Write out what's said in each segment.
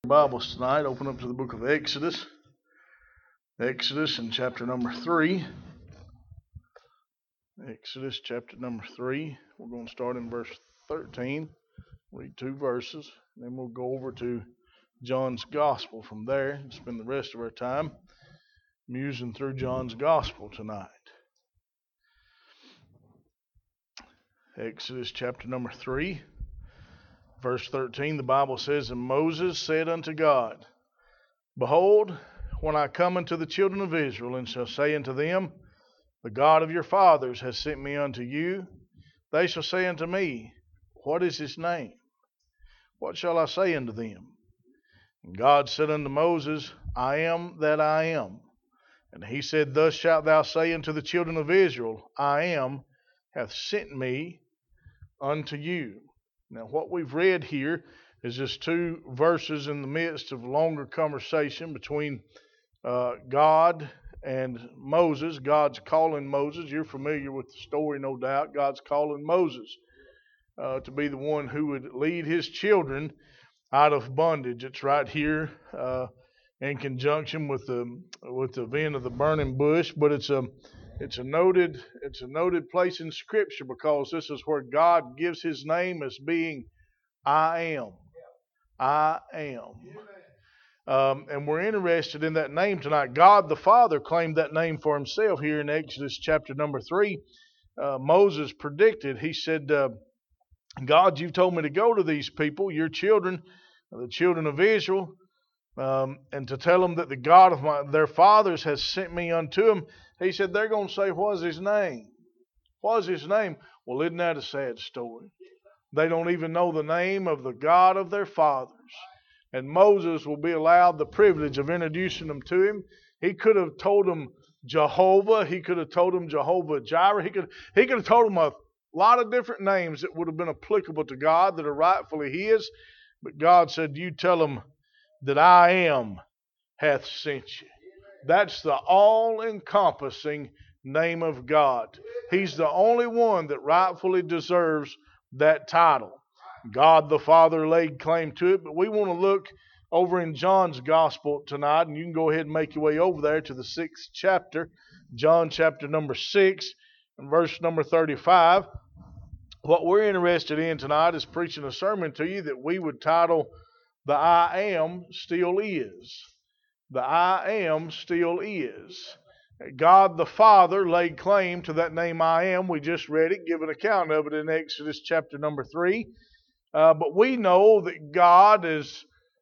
Bibles tonight, open up to the book of Exodus. Exodus in chapter number 3. Exodus chapter number 3. We're going to start in verse 13. Read 2 verses. And then we'll go over to John's Gospel from there and spend the rest of our time musing through John's Gospel tonight. Exodus chapter number 3. Verse 13, the Bible says, And Moses said unto God, Behold, when I come unto the children of Israel, and shall say unto them, The God of your fathers has sent me unto you, they shall say unto me, What is his name? What shall I say unto them? And God said unto Moses, I am that I am. And he said, Thus shalt thou say unto the children of Israel, I am, hath sent me unto you. Now, what we've read here is just 2 verses in the midst of a longer conversation between God and Moses. God's calling Moses. You're familiar with the story, no doubt. God's calling Moses to be the one who would lead his children out of bondage. It's right here in conjunction with the event of the burning bush, but it's a noted place in Scripture because this is where God gives his name as being I am. I am. And we're interested in that name tonight. God the Father claimed that name for himself here in Exodus chapter number 3. Moses predicted, he said, God, you've told me to go to these people, your children, the children of Israel, and to tell them that the God of their fathers has sent me unto them. He said, they're going to say, what's his name? What's his name? Well, isn't that a sad story? They don't even know the name of the God of their fathers. And Moses will be allowed the privilege of introducing them to him. He could have told them Jehovah. He could have told them Jehovah Jireh. He could have told them a lot of different names that would have been applicable to God that are rightfully his. But God said, you tell them that I am hath sent you. That's the all-encompassing name of God. He's the only one that rightfully deserves that title. God the Father laid claim to it, but we want to look over in John's Gospel tonight, and you can go ahead and make your way over there to the 6th chapter, John chapter number 6, and verse number 35. What we're interested in tonight is preaching a sermon to you that we would title, The I Am Still Is. The I Am still is. God the Father laid claim to that name I Am. We just read it, give an account of it in Exodus chapter number 3. But we know that God is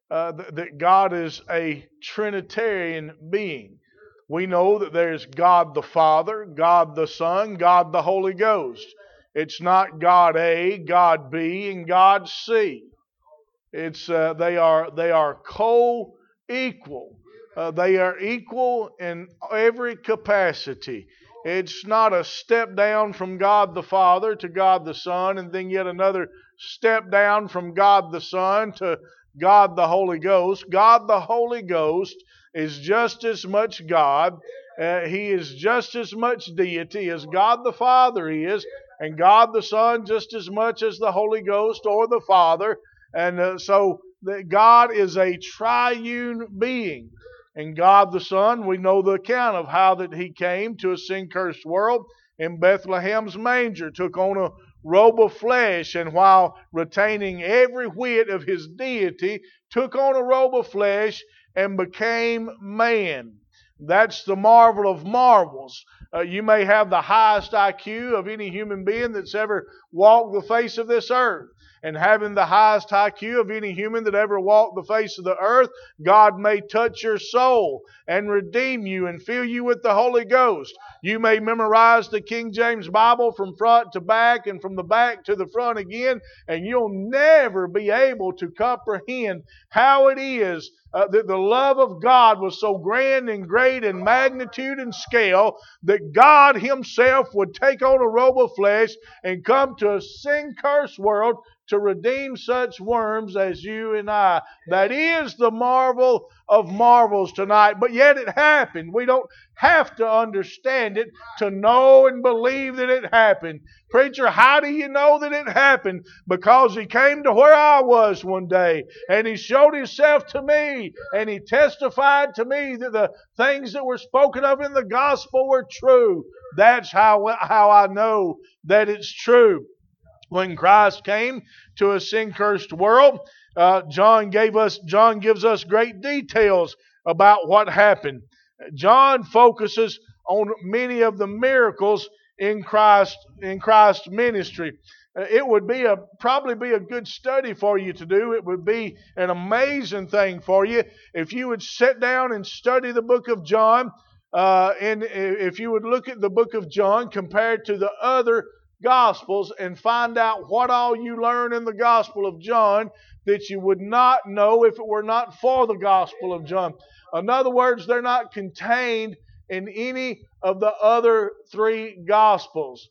a Trinitarian being. We know that there's God the Father, God the Son, God the Holy Ghost. It's not God A, God B, and God C. It's they are co-equal. They are equal in every capacity. It's not a step down from God the Father to God the Son, and then yet another step down from God the Son to God the Holy Ghost. God the Holy Ghost is just as much God. He is just as much deity as God the Father is, and God the Son just as much as the Holy Ghost or the Father. And so God is a triune being. And God the Son, we know the account of how that he came to a sin-cursed world in Bethlehem's manger, took on a robe of flesh, and while retaining every whit of his deity, took on a robe of flesh and became man. That's the marvel of marvels. You may have the highest IQ of any human being that's ever walked the face of this earth. And having the highest IQ of any human that ever walked the face of the earth, God may touch your soul and redeem you and fill you with the Holy Ghost. You may memorize the King James Bible from front to back and from the back to the front again, and you'll never be able to comprehend how it is that the love of God was so grand and great in magnitude and scale that God himself would take on a robe of flesh and come to a sin-cursed world to redeem such worms as you and I. That is the marvel of marvels tonight. But yet it happened. We don't have to understand it to know and believe that it happened. Preacher, how do you know that it happened? Because He came to where I was one day, and He showed Himself to me, and He testified to me that the things that were spoken of in the gospel were true. That's how I know that it's true. When Christ came to a sin-cursed world, John gives us great details about what happened. John focuses on many of the miracles in Christ's ministry. It would probably be a good study for you to do. It would be an amazing thing for you if you would sit down and study the book of John, and if you would look at the book of John compared to the other Gospels and find out what all you learn in the Gospel of John that you would not know if it were not for the Gospel of John. In other words, they're not contained in any of the other three Gospels.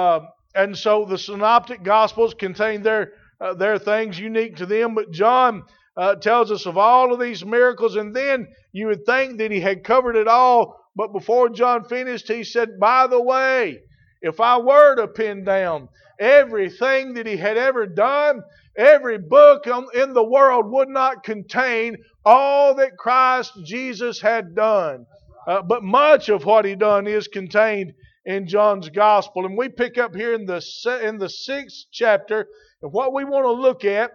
And so the Synoptic Gospels contain their things unique to them, but John tells us of all of these miracles, and then you would think that he had covered it all, but before John finished, he said, by the way, if I were to pin down everything that he had ever done, every book in the world would not contain all that Christ Jesus had done. But much of what he done is contained in John's Gospel. And we pick up here in the 6th chapter, and what we want to look at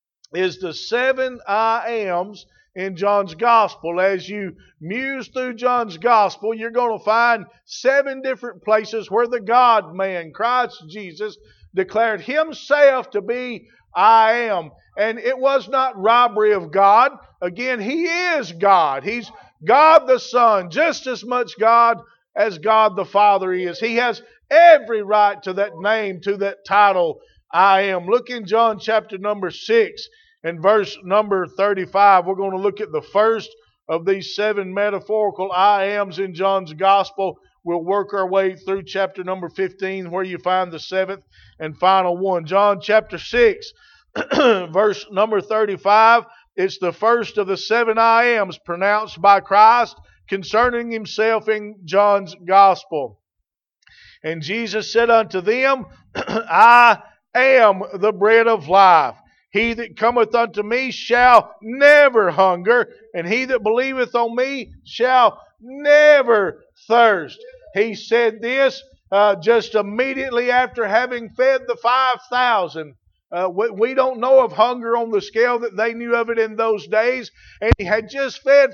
is the 7 I Ams in John's Gospel. As you muse through John's Gospel, you're going to find 7 different places where the God-man, Christ Jesus, declared Himself to be I am. And it was not robbery of God. Again, He is God. He's God the Son, just as much God as God the Father is. He has every right to that name, to that title, I am. Look in John chapter number 6 and verse number 35. We're going to look at the first of these 7 metaphorical I ams in John's Gospel. We'll work our way through chapter number 15 where you find the 7th and final one. John chapter 6, verse number 35. It's the first of the 7 I ams pronounced by Christ concerning Himself in John's Gospel. And Jesus said unto them, I am the bread of life. He that cometh unto me shall never hunger, and he that believeth on me shall never thirst. He said this just immediately after having fed the 5,000. We don't know of hunger on the scale that they knew of it in those days. And He had just fed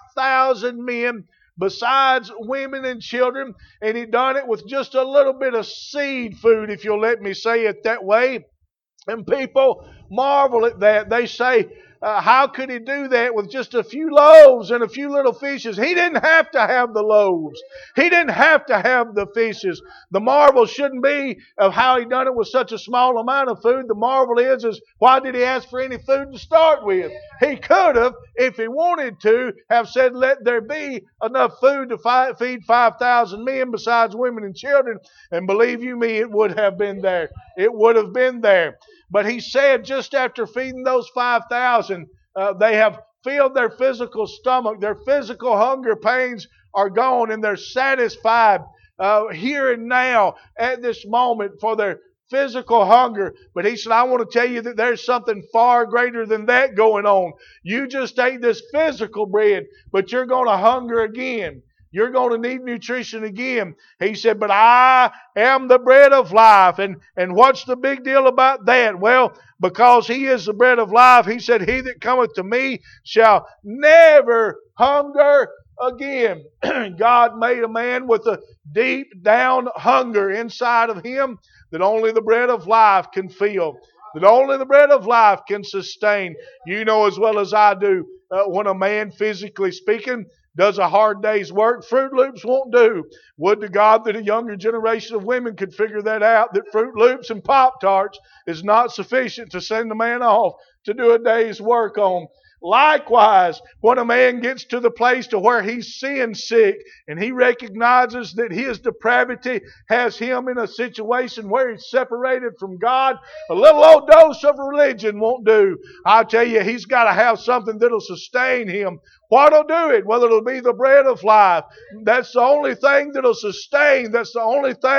5,000 men besides women and children. And He done it with just a little bit of seed food, if you'll let me say it that way. And people marvel at that. They say, how could He do that with just a few loaves and a few little fishes? He didn't have to have the loaves. He didn't have to have the fishes. The marvel shouldn't be of how He done it with such a small amount of food. The marvel is why did He ask for any food to start with? He could have, if He wanted to, have said, let there be enough food to feed 5,000 men besides women and children. And believe you me, it would have been there. It would have been there. But He said just after feeding those 5,000, they have filled their physical stomach. Their physical hunger pains are gone, and they're satisfied here and now at this moment for their physical hunger. But He said, I want to tell you that there's something far greater than that going on. You just ate this physical bread, but you're going to hunger again. You're going to need nutrition again. He said, but I am the bread of life. And what's the big deal about that? Well, because He is the bread of life, He said, he that cometh to me shall never hunger again. God made a man with a deep down hunger inside of him that only the bread of life can fill. That only the bread of life can sustain. You know as well as I do, when a man, physically speaking, does a hard day's work, Fruit Loops won't do. Would to God that a younger generation of women could figure that out, that Fruit Loops and Pop-Tarts is not sufficient to send a man off to do a day's work on. Likewise, when a man gets to the place to where he's sin sick and he recognizes that his depravity has him in a situation where he's separated from God, a little old dose of religion won't do. I tell you, he's got to have something that'll sustain him. What'll do it? Well, it'll be the bread of life. That's the only thing that'll sustain. That's the only thing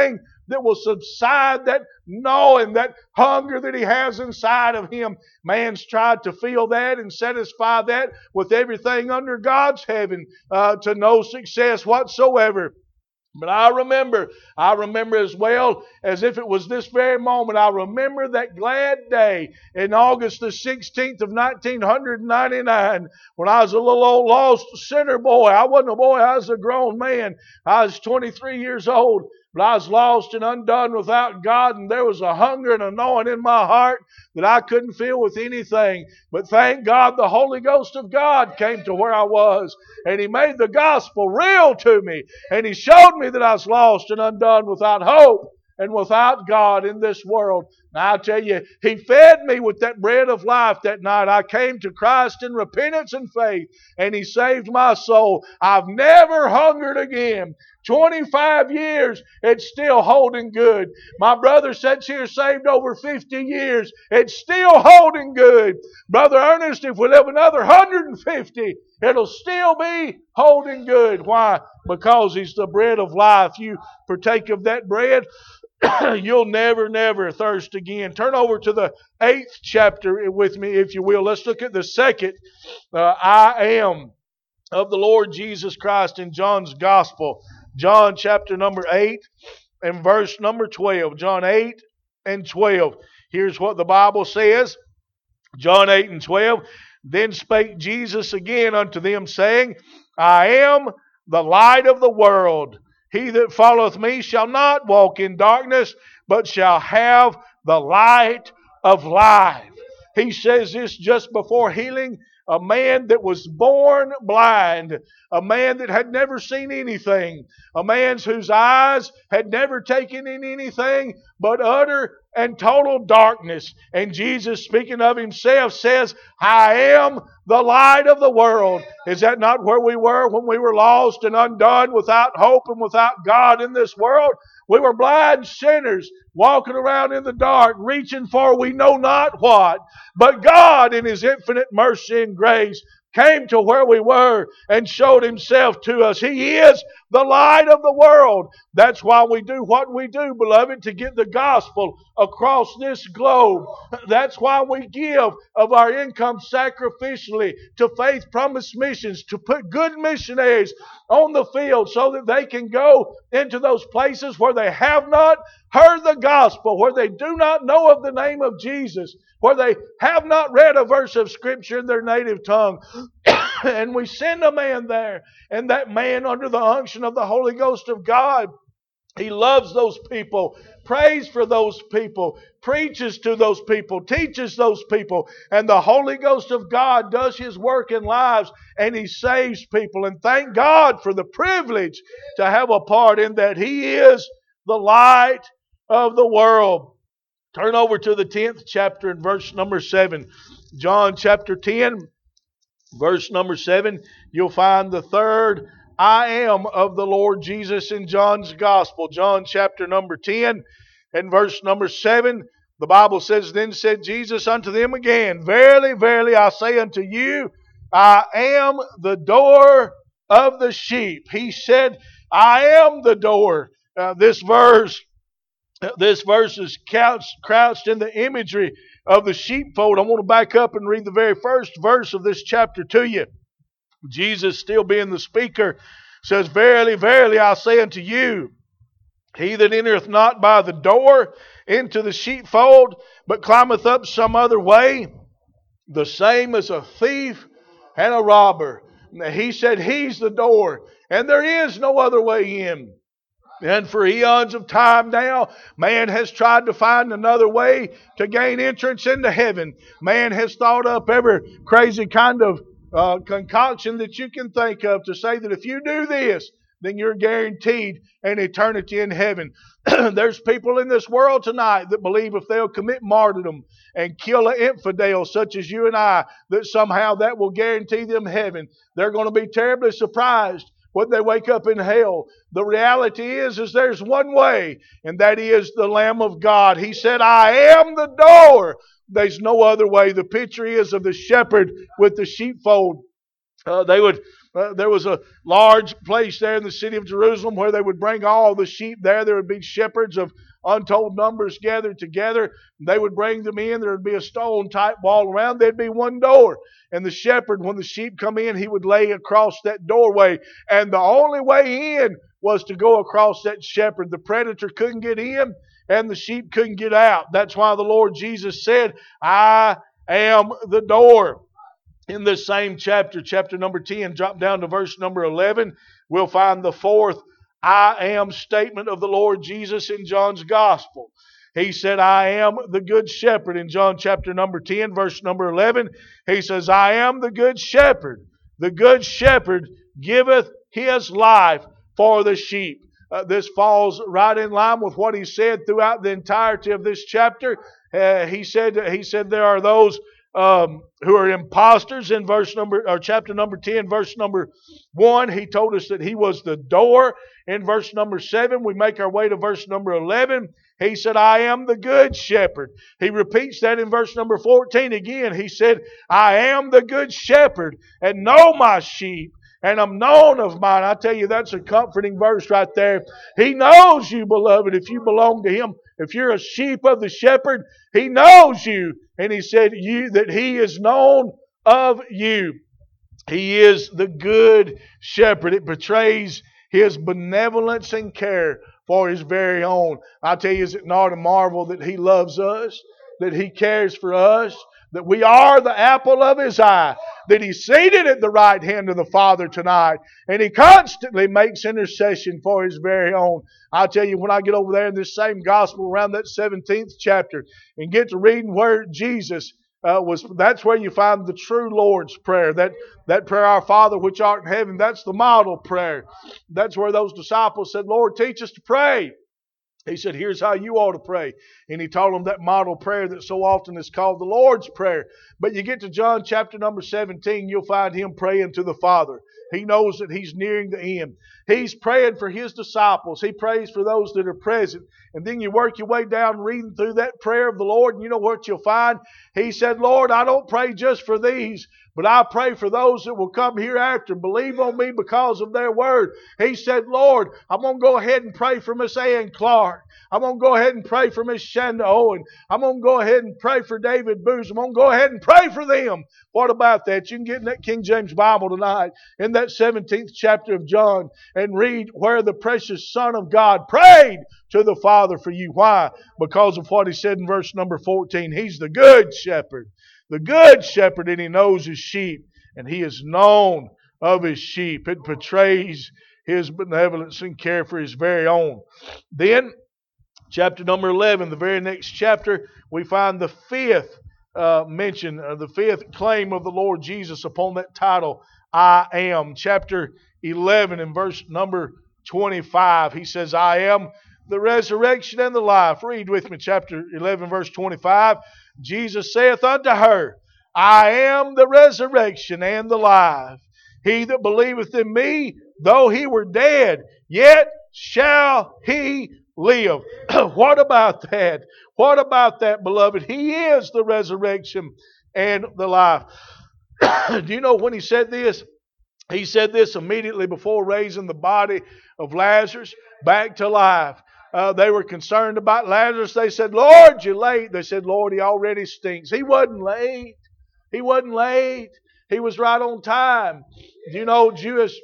that will subside that gnawing, that hunger that he has inside of him. Man's tried to fill that and satisfy that with everything under God's heaven to no success whatsoever. But I remember as well as if it was this very moment, I remember that glad day in August the 16th of 1999 when I was a little old lost sinner boy. I wasn't a boy, I was a grown man. I was 23 years old. But I was lost and undone without God, and there was a hunger and a gnawing in my heart that I couldn't feel with anything. But thank God the Holy Ghost of God came to where I was, and He made the gospel real to me, and He showed me that I was lost and undone without hope and without God in this world. Now I tell you, He fed me with that bread of life that night. I came to Christ in repentance and faith, and He saved my soul. I've never hungered again. 25 years, it's still holding good. My brother sits here saved over 50 years. It's still holding good. Brother Ernest, if we live another 150, it'll still be holding good. Why? Because He's the bread of life. You partake of that bread, you'll never, never thirst again. Turn over to the 8th chapter with me, if you will. Let's look at the second I am of the Lord Jesus Christ in John's Gospel. John chapter number 8 and verse number 12. John 8 and 12. Here's what the Bible says. John 8 and 12. Then spake Jesus again unto them, saying, I am the light of the world. He that followeth me shall not walk in darkness, but shall have the light of life. He says this just before healing a man that was born blind, a man that had never seen anything, a man whose eyes had never taken in anything but utter and total darkness. And Jesus, speaking of Himself, says, I am the light of the world. Is that not where we were when we were lost and undone, without hope and without God in this world? We were blind sinners walking around in the dark, reaching for we know not what. But God, in His infinite mercy and grace, came to where we were and showed Himself to us. He is the light of the world. That's why we do what we do, beloved, to get the gospel across this globe. That's why we give of our income sacrificially to Faith Promise Missions, to put good missionaries on the field so that they can go into those places where they have not heard the gospel, where they do not know of the name of Jesus, where they have not read a verse of Scripture in their native tongue. And we send a man there, and that man, under the unction of the Holy Ghost of God, he loves those people, prays for those people, preaches to those people, teaches those people, and the Holy Ghost of God does His work in lives, and He saves people. And thank God for the privilege to have a part in that. He is the light of the world. Turn over to the 10th chapter and verse number 7. John chapter 10, verse number 7. You'll find the third I am of the Lord Jesus in John's Gospel. John chapter number 10 and verse number 7. The Bible says, Then said Jesus unto them again, Verily, verily, I say unto you, I am the door of the sheep. He said, I am the door. This verse is crouched in the imagery of the sheepfold. I want to back up and read the very first verse of this chapter to you. Jesus, still being the speaker, says, Verily, verily, I say unto you, he that entereth not by the door into the sheepfold, but climbeth up some other way, the same is a thief and a robber. He said He's the door, and there is no other way in. And for eons of time now, man has tried to find another way to gain entrance into heaven. Man has thought up every crazy kind of concoction that you can think of to say that if you do this, then you're guaranteed an eternity in heaven. There's people in this world tonight that believe if they'll commit martyrdom and kill an infidel such as you and I, that somehow that will guarantee them heaven. They're going to be terribly surprised when they wake up in hell. The reality is there's one way, and that is the Lamb of God. He said, I am the door. There's no other way. The picture is of the shepherd with the sheepfold. They would There was a large place there in the city of Jerusalem where they would bring all the sheep there. There would be shepherds of untold numbers gathered together. They would bring them in. There would be a stone-type wall around. There'd be one door. And the shepherd, when the sheep come in, he would lay across that doorway. And the only way in was to go across that shepherd. The predator couldn't get in, and the sheep couldn't get out. That's why the Lord Jesus said, I am the door. In this same chapter, chapter number 10, drop down to verse number 11, we'll find the fourth I am statement of the Lord Jesus in John's Gospel. He said, I am the good shepherd. In John chapter number 10, verse number 11, he says, I am the good shepherd. The good shepherd giveth his life for the sheep. This falls right in line with what he said throughout the entirety of this chapter. He said there are those who are imposters in chapter number 10, verse number 1. He told us that he was the door. In verse number 7, we make our way to verse number 11. He said, I am the good shepherd. He repeats that in verse number 14 again. He said, I am the good shepherd and know my sheep, and I'm known of mine. I tell you, that's a comforting verse right there. He knows you, beloved, if you belong to Him. If you're a sheep of the shepherd, He knows you. And He said that He is known of you. He is the good shepherd. It portrays His benevolence and care for His very own. I tell you, is it not a marvel that He loves us, that He cares for us, that we are the apple of His eye, that He's seated at the right hand of the Father tonight, and He constantly makes intercession for His very own. I tell you, when I get over there in this same gospel around that 17th chapter and get to reading where Jesus that's where you find the true Lord's Prayer. That prayer, Our Father which art in heaven, that's the model prayer. That's where those disciples said, Lord, teach us to pray. He said, here's how you ought to pray. And He taught them that model prayer that so often is called the Lord's Prayer. But you get to John chapter number 17, you'll find Him praying to the Father. He knows that He's nearing the end. He's praying for His disciples. He prays for those that are present. And then you work your way down reading through that prayer of the Lord, and you know what you'll find? He said, Lord, I don't pray just for these, but I pray for those that will come hereafter and believe on me because of their word. He said, Lord, I'm going to go ahead and pray for Miss Ann Clark. I'm going to go ahead and pray for Miss Shanda Owen. I'm going to go ahead and pray for David Booz. I'm going to go ahead and pray for them. What about that? You can get in that King James Bible tonight in that 17th chapter of John and read where the precious Son of God prayed to the Father for you. Why? Because of what He said in verse number 14. He's the good shepherd. The good shepherd, and He knows His sheep, and He is known of His sheep. It portrays His benevolence and care for His very own. Then, chapter number 11, the very next chapter, we find the fifth mention, the fifth claim of the Lord Jesus upon that title, I am. Chapter 11 and verse number 25, He says, I am the resurrection and the life. Read with me chapter 11 verse 25. Jesus saith unto her, I am the resurrection and the life. He that believeth in me, though he were dead, yet shall he live. What about that? What about that, beloved? He is the resurrection and the life. Do you know when He said this? He said this immediately before raising the body of Lazarus back to life. They were concerned about Lazarus. They said, Lord, you're late. They said, Lord, he already stinks. He wasn't late. He wasn't late. He was right on time. You know, Jewish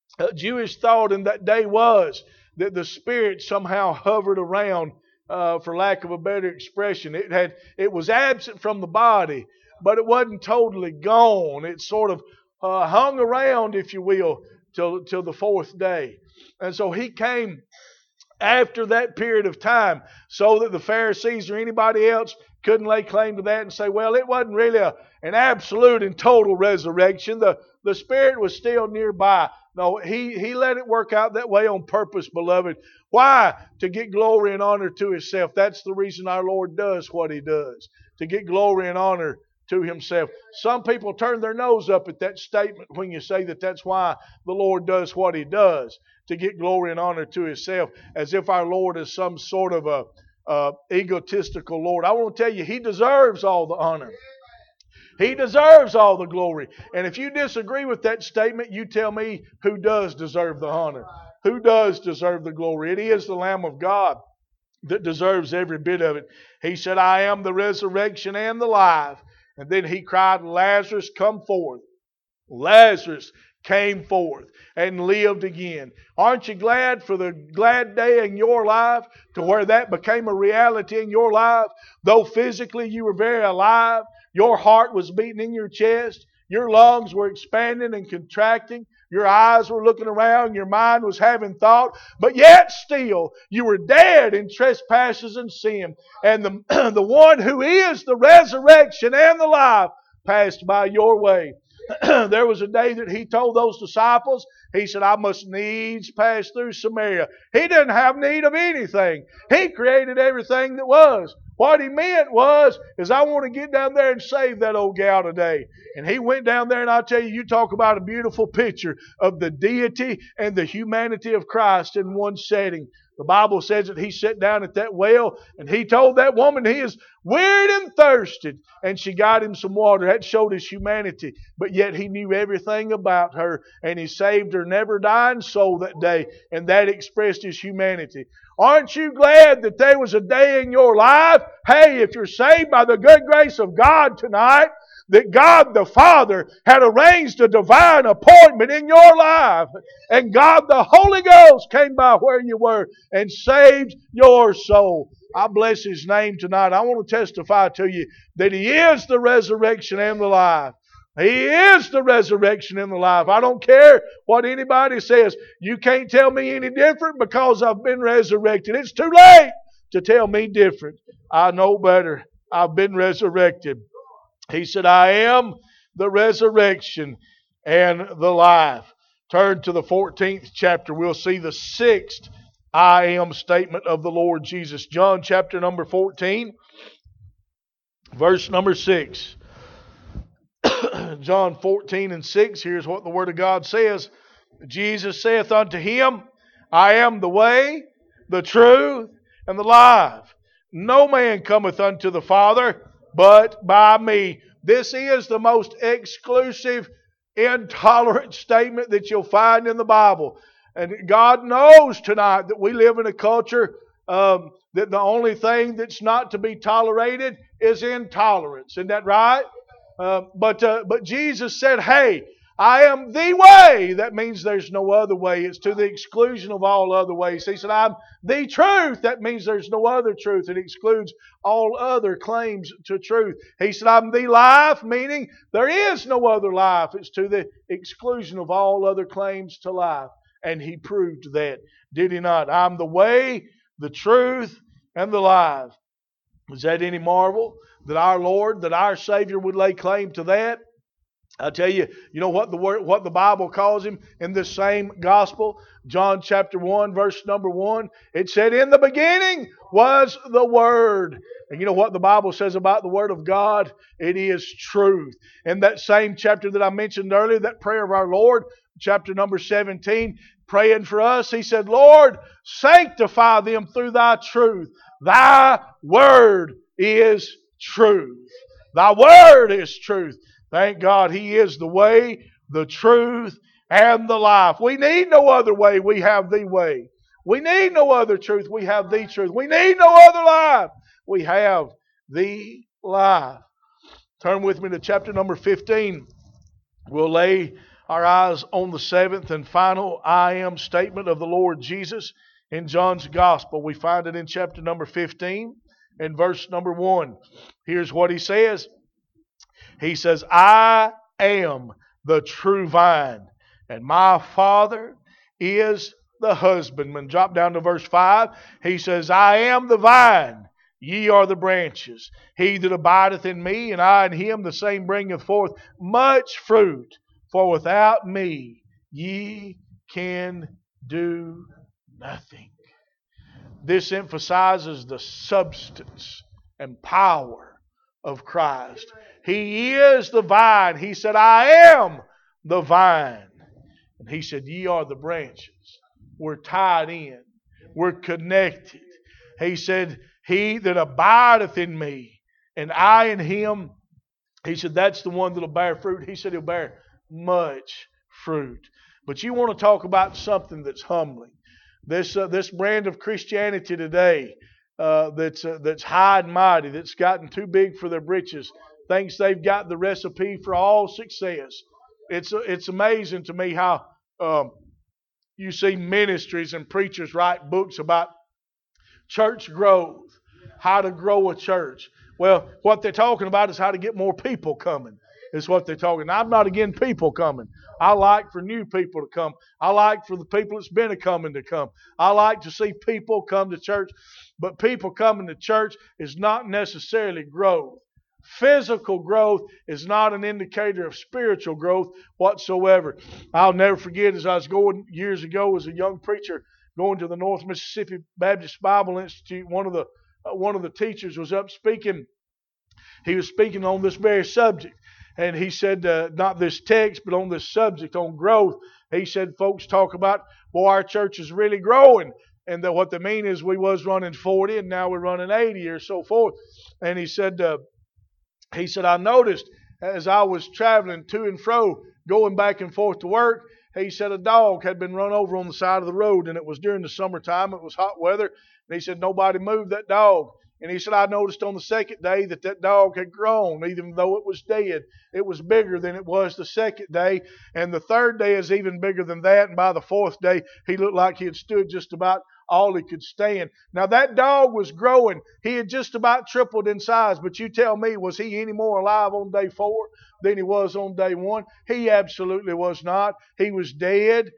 thought in that day was that the Spirit somehow hovered around, for lack of a better expression. It was absent from the body, but it wasn't totally gone. It sort of hung around, if you will, till the fourth day. And so He came after that period of time so that the Pharisees or anybody else couldn't lay claim to that and say, well, it wasn't really an absolute and total resurrection. The Spirit was still nearby. No, He let it work out that way on purpose, beloved. Why? To get glory and honor to Himself. That's the reason our Lord does what He does, to get glory and honor to Himself. Some people turn their nose up at that statement when you say that that's why the Lord does what He does, to get glory and honor to Himself, as if our Lord is some sort of a egotistical Lord. I want to tell you, He deserves all the honor. He deserves all the glory. And if you disagree with that statement, you tell me who does deserve the honor. Who does deserve the glory? It is the Lamb of God that deserves every bit of it. He said, I am the resurrection and the life. And then He cried, Lazarus, come forth. Lazarus came forth and lived again. Aren't you glad for the glad day in your life to where that became a reality in your life? Though physically you were very alive, your heart was beating in your chest, your lungs were expanding and contracting, your eyes were looking around, your mind was having thought, but yet still you were dead in trespasses and sin. And the one who is the resurrection and the life passed by your way. There was a day that He told those disciples, He said, I must needs pass through Samaria. He didn't have need of anything. He created everything that was. What He meant is I want to get down there and save that old gal today. And He went down there, and I'll tell you, you talk about a beautiful picture of the deity and the humanity of Christ in one setting. The Bible says that He sat down at that well and He told that woman He is wearied and thirsted. And she got Him some water. That showed His humanity. But yet He knew everything about her. And He saved her never dying soul that day. And that expressed His humanity. Aren't you glad that there was a day in your life? Hey, if you're saved by the good grace of God tonight, that God the Father had arranged a divine appointment in your life. And God the Holy Ghost came by where you were and saved your soul. I bless His name tonight. I want to testify to you that He is the resurrection and the life. He is the resurrection and the life. I don't care what anybody says. You can't tell me any different because I've been resurrected. It's too late to tell me different. I know better. I've been resurrected. He said, I am the resurrection and the life. Turn to the 14th chapter. We'll see the 6th I am statement of the Lord Jesus. John chapter number 14, verse number 6. John 14 and 6, here's what the Word of God says. Jesus saith unto him, I am the way, the truth, and the life. No man cometh unto the Father but by me. This is the most exclusive, intolerant statement that you'll find in the Bible. And God knows tonight that we live in a culture that the only thing that's not to be tolerated is intolerance. Isn't that right? But Jesus said, hey, I am the way. That means there's no other way. It's to the exclusion of all other ways. He said, I'm the truth. That means there's no other truth. It excludes all other claims to truth. He said, I'm the life, meaning there is no other life. It's to the exclusion of all other claims to life. And He proved that, did He not? I'm the way, the truth, and the life. Is that any marvel that our Lord, that our Savior would lay claim to that? I tell you, you know what the Bible calls Him in this same gospel? John chapter 1, verse number 1. It said, in the beginning was the Word. And you know what the Bible says about the Word of God? It is truth. In that same chapter that I mentioned earlier, that prayer of our Lord, chapter number 17, praying for us, He said, Lord, sanctify them through Thy truth. Thy Word is truth. Thy Word is truth. Thank God He is the way, the truth, and the life. We need no other way. We have the way. We need no other truth. We have the truth. We need no other life. We have the life. Turn with me to chapter number 15. We'll lay our eyes on the 7th and final I am statement of the Lord Jesus in John's Gospel. We find it in chapter number 15 and verse number 1. Here's what He says. He says, I am the true vine, and my Father is the husbandman. Drop down to verse 5. He says, I am the vine, ye are the branches. He that abideth in me, and I in him, the same bringeth forth much fruit. For without me ye can do nothing. This emphasizes the substance and power of Christ. He is the vine. He said, I am the vine. And He said, ye are the branches. We're tied in. We're connected. He said, he that abideth in me, and I in him, He said, that's the one that'll bear fruit. He said he'll bear much fruit. But you want to talk about something that's humbling. This brand of Christianity today that's high and mighty, that's gotten too big for their britches, thinks they've got the recipe for all success. It's amazing to me how you see ministries and preachers write books about church growth, how to grow a church. Well, what they're talking about is how to get more people coming. Is what they're talking. Now, I'm not against people coming. I like for new people to come. I like for the people that's been coming to come. I like to see people come to church. But people coming to church is not necessarily growth. Physical growth is not an indicator of spiritual growth whatsoever. I'll never forget, as I was going years ago as a young preacher, going to the North Mississippi Baptist Bible Institute, one of the teachers was up speaking. He was speaking on this very subject. And he said, not this text, but on this subject, on growth. He said, folks talk about, boy, our church is really growing. And what they mean is we was running 40 and now we're running 80 or so forth. And he said, I noticed as I was traveling to and fro, going back and forth to work, he said a dog had been run over on the side of the road, and it was during the summertime. It was hot weather. And he said nobody moved that dog. And he said, I noticed on the second day that dog had grown, even though it was dead. It was bigger than it was the second day. And the third day is even bigger than that. And by the fourth day, he looked like he had stood just about all he could stand. Now, that dog was growing. He had just about tripled in size. But you tell me, was he any more alive on day 4 than he was on day 1? He absolutely was not. He was dead.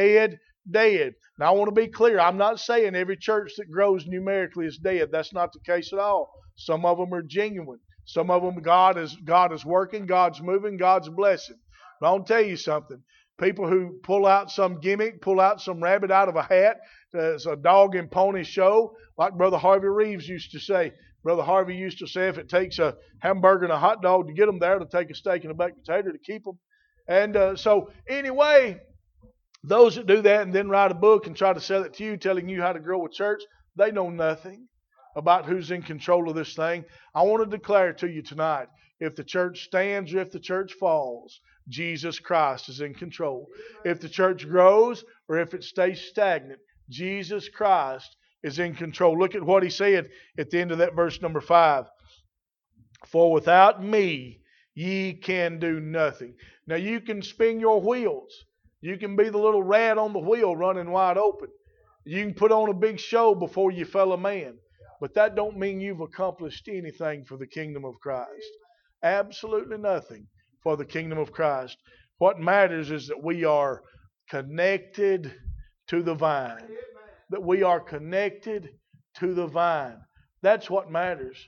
Now, I want to be clear. I'm not saying every church that grows numerically is dead. That's not the case at all. Some of them are genuine. Some of them, God is working, God's moving, God's blessing. But I'll tell you something. People who pull out some gimmick, pull out some rabbit out of a hat, it's a dog and pony show, like Brother Harvey Reeves used to say. Brother Harvey used to say if it takes a hamburger and a hot dog to get them there, it'll take a steak and a baked potato to keep them. And so anyway, those that do that and then write a book and try to sell it to you, telling you how to grow a church, they know nothing about who's in control of this thing. I want to declare to you tonight, if the church stands or if the church falls, Jesus Christ is in control. If the church grows or if it stays stagnant, Jesus Christ is in control. Look at what he said at the end of that verse number 5. For without me, ye can do nothing. Now you can spin your wheels. You can be the little rat on the wheel running wide open. You can put on a big show before your fellow man. But that don't mean you've accomplished anything for the kingdom of Christ. Absolutely nothing for the kingdom of Christ. What matters is that we are connected to the vine. That we are connected to the vine. That's what matters.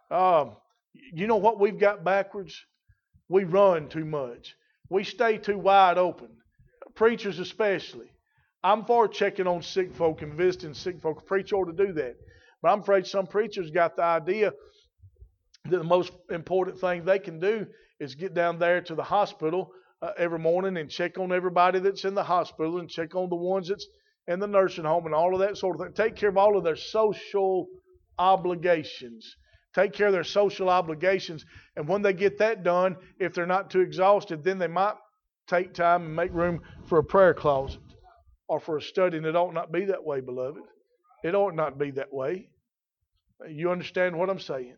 You know what we've got backwards? We run too much. We stay too wide open. Preachers especially. I'm for checking on sick folk and visiting sick folk. A preacher ought to do that. But I'm afraid some preachers got the idea that the most important thing they can do is get down there to the hospital every morning and check on everybody that's in the hospital and check on the ones that's in the nursing home and all of that sort of thing. Take care of all of their social obligations. Take care of their social obligations. And when they get that done, if they're not too exhausted, then they might take time and make room for a prayer closet or for a study. And it ought not be that way, beloved. It ought not be that way. You understand what I'm saying?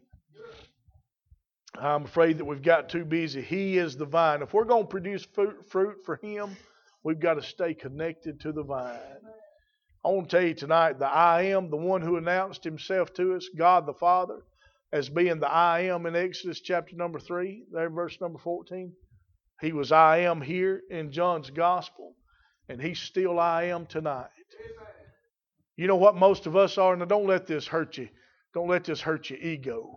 I'm afraid that we've got too busy. He is the vine. If we're going to produce fruit for Him, we've got to stay connected to the vine. I want to tell you tonight, the I Am, the one who announced Himself to us, God the Father, as being the I Am in Exodus chapter number 3, there verse number 14. He was I Am here in John's Gospel, and He's still I Am tonight. You know what most of us are? Now don't let this hurt you. Don't let this hurt your ego.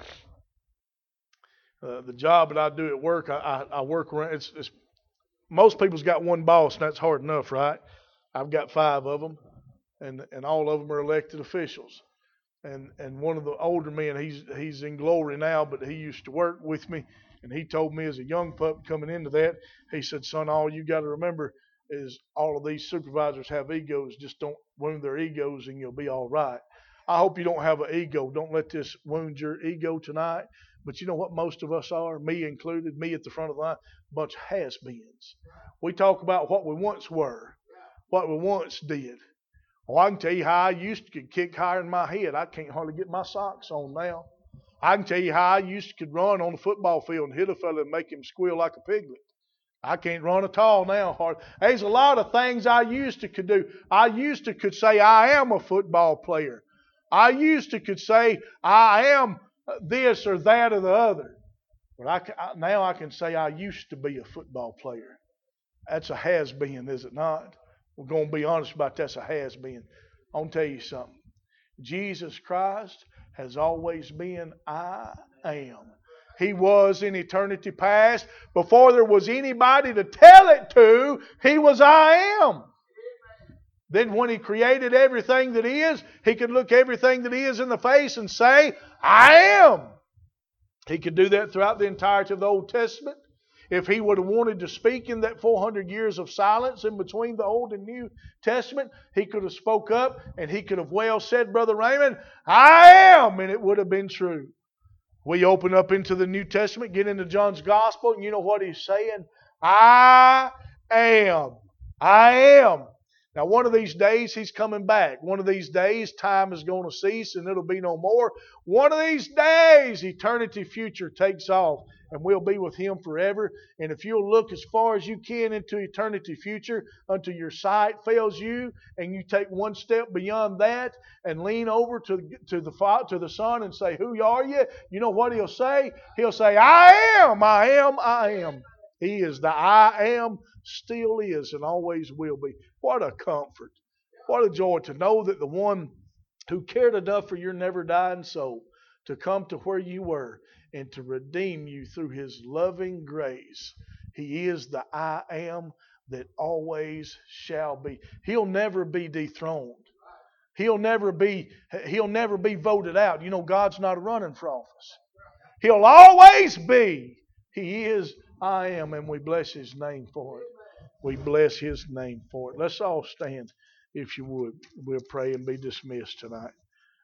The job that I do at work, I work around. It's most people's got one boss, and that's hard enough, right? I've got 5 of them, and all of them are elected officials. And one of the older men, he's in glory now, but he used to work with me, and he told me as a young pup coming into that, he said, son, all you got to remember is all of these supervisors have egos. Just don't wound their egos and you'll be all right. I hope you don't have an ego. Don't let this wound your ego tonight. But you know what most of us are, me included, me at the front of the line, a bunch of has-beens. We talk about what we once were, what we once did. Oh, I can tell you how I used to kick higher in my head. I can't hardly get my socks on now. I can tell you how I used to could run on the football field and hit a fella and make him squeal like a piglet. I can't run at all now. There's a lot of things I used to could do. I used to could say I am a football player. I used to could say I am this or that or the other. But now I can say I used to be a football player. That's a has-been, is it not? We're going to be honest about that's a has-been. I want to tell you something. Jesus Christ has always been I am. He was in eternity past. Before there was anybody to tell it to, He was I am. Then when He created everything that is, He could look everything that is in the face and say, I am. He could do that throughout the entirety of the Old Testament. If He would have wanted to speak in that 400 years of silence in between the Old and New Testament, He could have spoke up and He could have well said, Brother Raymond, I am, and it would have been true. We open up into the New Testament, get into John's Gospel, and you know what he's saying? I am. I am. Now, one of these days, He's coming back. One of these days, time is going to cease and it'll be no more. One of these days, eternity future takes off and we'll be with Him forever. And if you'll look as far as you can into eternity future until your sight fails you and you take one step beyond that and lean over to the Son and say, who are you? You know what He'll say? He'll say, I am, I am, I am. He is the I am, still is, and always will be. What a comfort. What a joy to know that the one who cared enough for your never dying soul to come to where you were and to redeem you through His loving grace. He is the I am that always shall be. He'll never be dethroned. He'll never be voted out. You know, God's not running for office. He'll always be. He is I am, and we bless His name for it. We bless His name for it. Let's all stand, if you would. We'll pray and be dismissed tonight.